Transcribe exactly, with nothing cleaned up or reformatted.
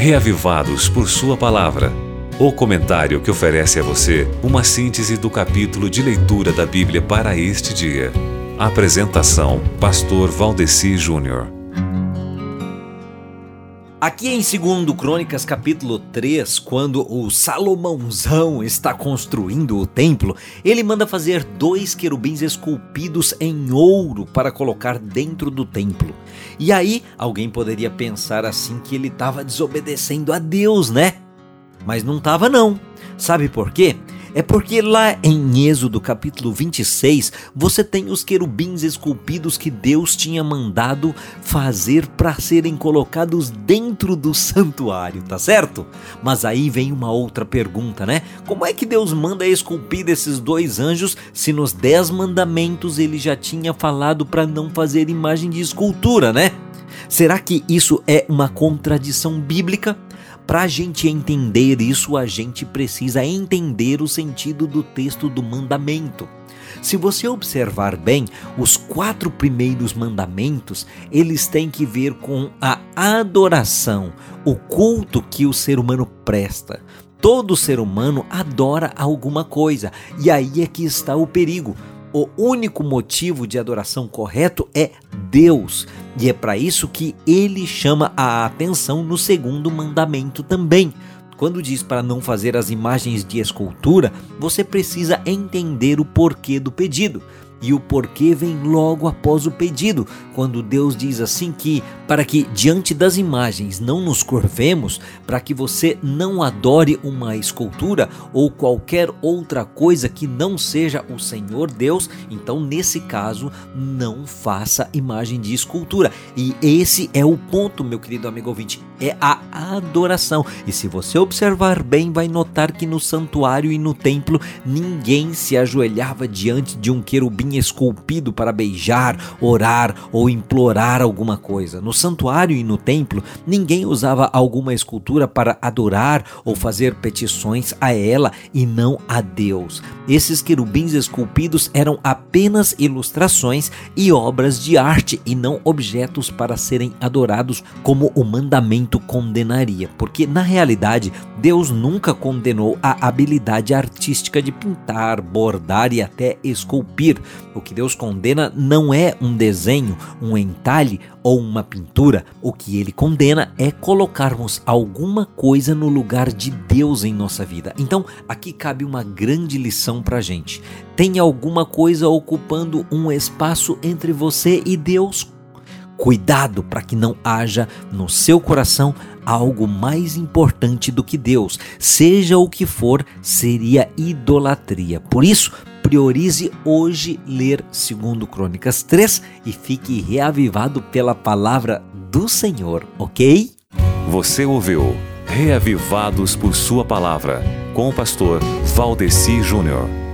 Reavivados por Sua Palavra. O comentário que oferece a você uma síntese do capítulo de leitura da Bíblia para este dia. Apresentação: Pastor Valdeci Júnior. Aqui em Segundo Crônicas, capítulo três, quando o Salomãozão está construindo o templo, ele manda fazer dois querubins esculpidos em ouro para colocar dentro do templo. E aí, alguém poderia pensar assim que ele estava desobedecendo a Deus, né? Mas não estava não. Sabe por quê? É porque lá em Êxodo capítulo vinte e seis, você tem os querubins esculpidos que Deus tinha mandado fazer para serem colocados dentro do santuário, tá certo? Mas aí vem uma outra pergunta, né? Como é que Deus manda esculpir esses dois anjos se nos dez mandamentos ele já tinha falado para não fazer imagem de escultura, né? Será que isso é uma contradição bíblica? Para a gente entender isso, a gente precisa entender o sentido do texto do mandamento. Se você observar bem, os quatro primeiros mandamentos, eles têm que ver com a adoração, o culto que o ser humano presta. Todo ser humano adora alguma coisa, e aí é que está o perigo. O único motivo de adoração correto é Deus, e é para isso que ele chama a atenção no segundo mandamento também. Quando diz para não fazer as imagens de escultura, você precisa entender o porquê do pedido. E o porquê vem logo após o pedido, quando Deus diz assim que, para que diante das imagens não nos curvemos, para que você não adore uma escultura ou qualquer outra coisa que não seja o Senhor Deus, então nesse caso não faça imagem de escultura. E esse é o ponto, meu querido amigo ouvinte, é a adoração. E se você observar bem, vai notar que no santuário e no templo ninguém se ajoelhava diante de um querubim esculpido para beijar, orar ou implorar alguma coisa. No santuário e no templo, ninguém usava alguma escultura para adorar ou fazer petições a ela e não a Deus. Esses querubins esculpidos eram apenas ilustrações e obras de arte e não objetos para serem adorados como o mandamento condenaria, porque na realidade Deus nunca condenou a habilidade artística de pintar, bordar e até esculpir. O que Deus condena não é um desenho, um entalhe ou uma pintura. O que ele condena é colocarmos alguma coisa no lugar de Deus em nossa vida. Então, aqui cabe uma grande lição pra gente. Tem alguma coisa ocupando um espaço entre você e Deus? Cuidado para que não haja no seu coração algo mais importante do que Deus. Seja o que for, seria idolatria. Por isso, priorize hoje ler Segundo Crônicas três e fique reavivado pela palavra do Senhor, ok? Você ouviu Reavivados por Sua Palavra, com o pastor Valdeci Júnior.